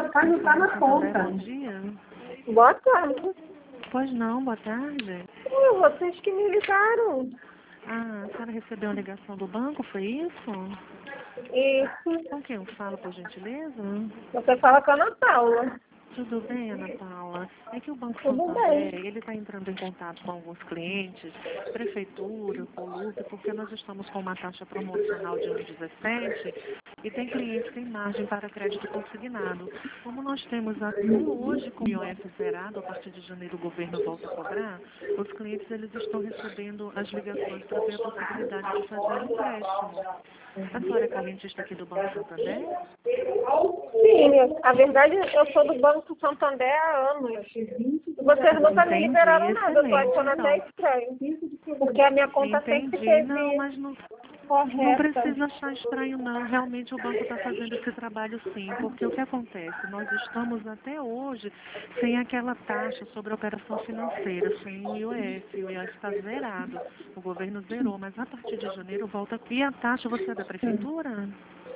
Mas não está na conta. Bom dia. Boa tarde. Pois não, boa tarde. Vocês que me ligaram. Ah, a senhora recebeu uma ligação do banco, foi isso? Isso. Com quem eu falo, por gentileza? Você fala com a Ana Paula. Tudo bem, Ana Paula? É que o Banco Tudo Santander, bem. ele está entrando em contato com alguns clientes, prefeitura, Colupe, porque nós estamos com uma taxa promocional de 1,17 e tem clientes sem margem para crédito consignado. Como nós temos até hoje com o IOF zerado, a partir de janeiro o governo volta a cobrar, os clientes eles estão recebendo as ligações para ver a possibilidade de fazer um empréstimo. A senhora é clientista aqui do Banco Santander? Sim, a verdade eu sou do Banco Santander há anos. Vocês nunca me liberaram nada, eu tô achando até estranho. Porque a minha conta sempre teve Não, mas não correta. precisa achar estranho não. Realmente o banco está fazendo esse trabalho sim, porque o que acontece? Nós estamos até hoje sem aquela taxa sobre a operação financeira, sem o IOF. O IOF está zerado. O governo zerou, mas a partir de janeiro volta. E a taxa, você é da prefeitura?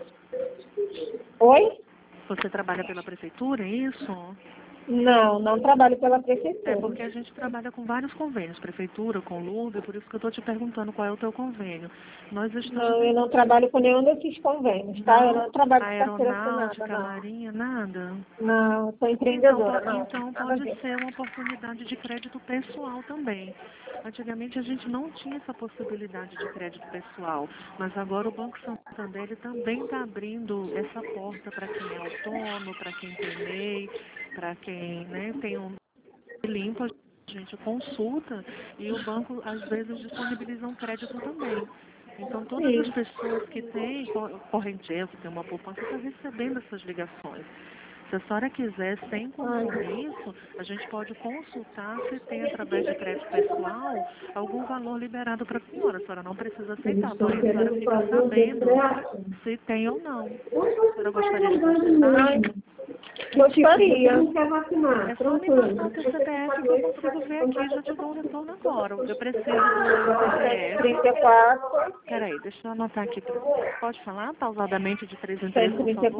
Oi? Você trabalha pela prefeitura, é isso? Não, não trabalho pela É prefeitura. porque a gente trabalha com vários convênios, prefeitura, com LUB, por isso que eu estou te perguntando qual é o teu convênio. Nós estamos... Não, eu não trabalho com nenhum desses convênios, tá? Eu não trabalho com carteira assinada, Aeronáutica, não. marinha, nada? Não, eu sou empreendedora, não. Então Nada a pode ver. ser uma oportunidade de crédito pessoal também. Antigamente a gente não tinha essa possibilidade de crédito pessoal, mas agora o Banco Santander ele também está abrindo essa porta para quem é autônomo, para quem tem MEI, para quem tem um limpo, a gente consulta e o banco às vezes disponibiliza um crédito também. Então todas as pessoas que têm correnteza, que têm uma poupança, estão recebendo essas ligações. Se a senhora quiser, sem compromisso, a gente pode consultar se tem, através de crédito pessoal, algum valor liberado para a senhora. A senhora não precisa aceitar, porém a senhora fica sabendo se tem ou não. A senhora gostaria de consultar? Gostaria. É só me passar o teu CPF que eu consigo ver aqui, já te dou um retorno agora. Eu preciso do CPF. 34. Peraí, deixa eu anotar aqui. Pode falar pausadamente de 3 em 3, por favor?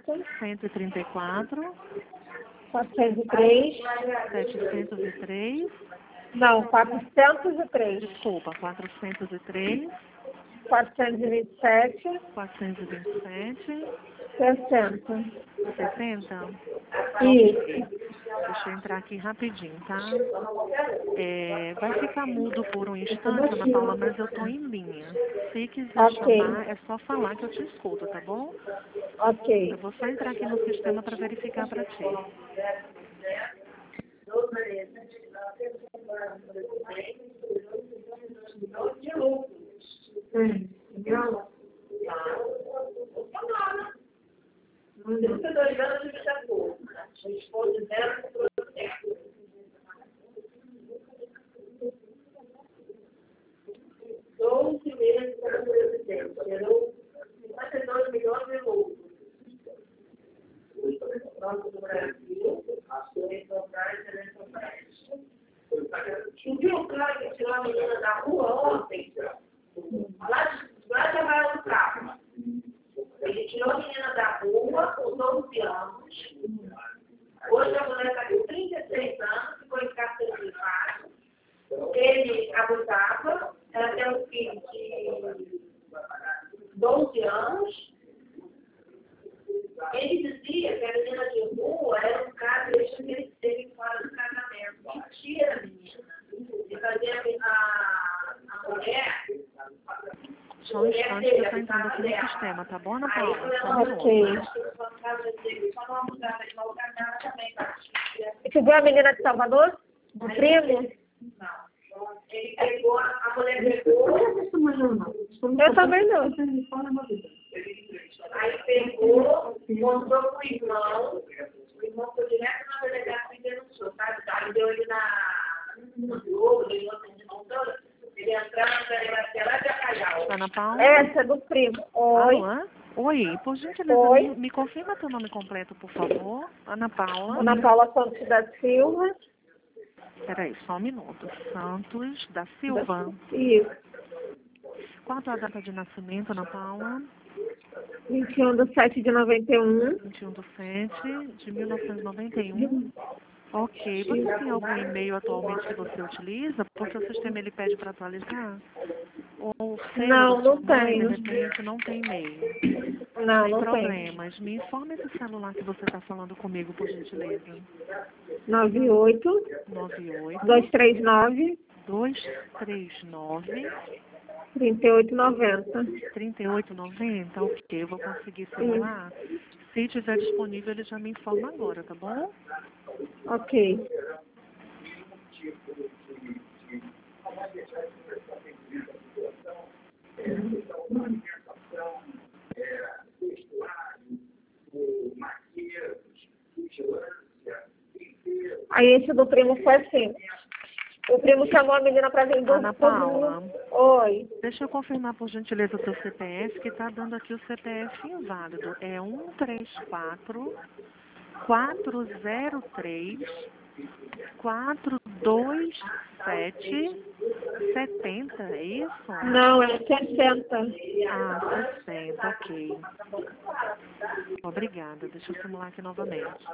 134. 134. 403. 703. Não, 403. Desculpa, 403. 427. 427. 60. 60? Isso. Deixa eu entrar aqui rapidinho, tá? Vai ficar mudo por um instante, Ana Paula, mas eu tô em linha. Se quiser chamar, é só falar que eu te escuto, tá bom? Ok. Eu vou só entrar aqui no sistema para verificar para ti. Viu o cara que tirou a menina da rua ontem? Lá de Arraial do Cabo. Ele tirou a menina da rua com 12 anos. Hoje a mulher está com 33 anos, ficou em carteira de paz. Ele abusava, ela tem um filho de 12 anos. Ele dizia que a menina de rua era um cara que ele teve fora do casamento. Mentira, menina. E fazia a mulher. Só um instante que eu estou entrando aqui no sistema, tá bom, Ana Paula? Só um minuto. Você viu a menina de Salvador? Do primo? Não. Ele pegou, a mulher pegou. Eu também não. Aí pegou, mostrou pro irmão. O irmão foi direto na delegacia e denunciou, sabe? Aí deu ele no Globo, ele não tem montando. Ele entrou na delegacia lá de Arraial. Ana Paula? Essa é do primo. Oi. Alô? Oi, por gentileza, me confirma teu nome completo, por favor. Ana Paula. Ana Paula Santos da Silva. Peraí, só um minuto. Santos da Silva. Isso. Qual a tua data de nascimento, Ana Paula? 21/7/91. 21/7/1991. Ok. Você tem algum e-mail atualmente que você utiliza? Porque o sistema ele pede para atualizar? Ou Não, não tenho. De repente não tem e-mail. Não, Sem não tenho. problemas. Me informa esse celular que você está falando comigo, por gentileza. 98 98 239 239 3890. 3890, ok, eu vou conseguir simular. Se tiver disponível, ele já me informa agora, tá bom? Ok. Aí esse do primo foi assim. O primo chamou a menina pra vir do... Ana Paula. Oi. Deixa eu confirmar, por gentileza, o teu CPF, que tá dando aqui o CPF inválido. É 134 403 427 70, é isso? Não, é 60. Ah, 60, ok. Obrigada, deixa eu simular aqui novamente.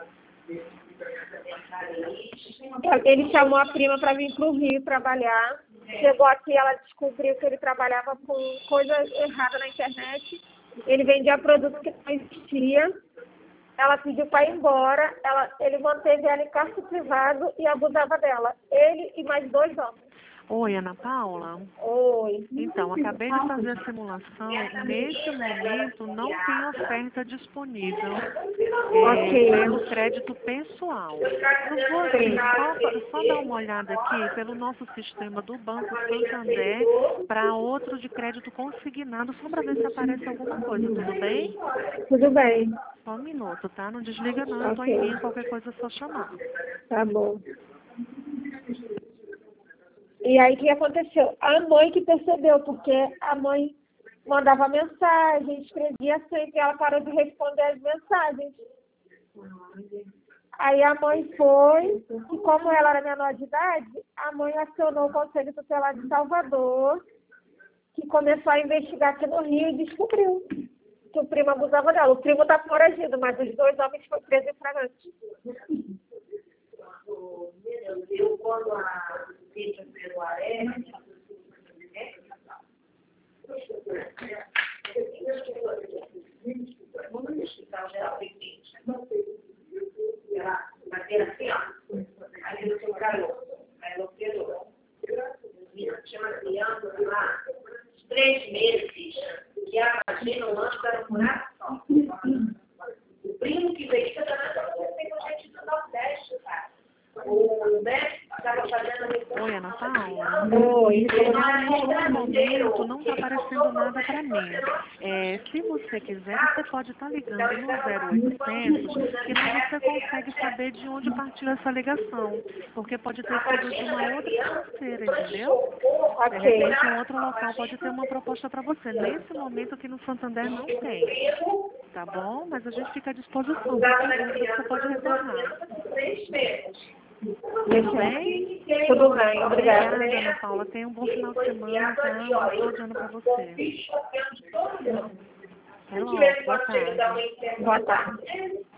Ele chamou a prima para vir pro Rio trabalhar. Chegou aqui, ela descobriu que ele trabalhava com coisa errada na internet. Ele vendia produto que não existia. Ela pediu para ir embora. Ele manteve ela em cárcere privado e abusava dela. Ele e mais 2 homens. Oi, Ana Paula. Oi. Então, acabei de fazer a simulação. Neste momento, não tem oferta disponível pelo crédito pessoal. Eu vou aqui, só dar uma olhada aqui pelo nosso sistema do Banco Santander para outro de crédito consignado, só para ver se aparece alguma coisa. Tudo bem? Tudo bem. Só um minuto, tá? Não desliga não, eu tô em linha, qualquer coisa é só chamar. Tá bom. E aí, o que aconteceu? A mãe que percebeu, porque a mãe mandava mensagem, escrevia sempre, ela parou de responder as mensagens. Aí a mãe foi, e como ela era menor de idade, a mãe acionou o Conselho Tutelar de Salvador, que começou a investigar aqui no Rio e descobriu que o primo abusava dela. O primo está foragido, mas os 2 homens foram presos em flagrante. Quando a vítima pelo Aéreo, vamos no hospital geral pequeno. Ela bateu assim, ó. Aí ele foi garoto. Aí ela operou. Tinha uma criança lá, 3 meses, que a vagina não anda no coração. O primo que veio também tem com gente do Nordeste, cara. O médico estava fazendo... Oi, Ana Paula. Oi. Neste momento não está aparecendo nada para mim. Se você quiser, você pode estar ligando no 0800, que não você consegue saber de onde partiu essa ligação. Porque pode ter sido de uma outra financeira, entendeu? De repente, um outro local pode ter uma proposta para você. Nesse momento aqui no Santander não tem. Tá bom? Mas a gente fica à disposição. Você pode retornar. Tudo bem? Tudo bem, obrigada. Obrigada, Ana Paula. Tenha um bom final de semana, tá? Um bom dia para você. Até logo. Boa tarde. Boa tarde.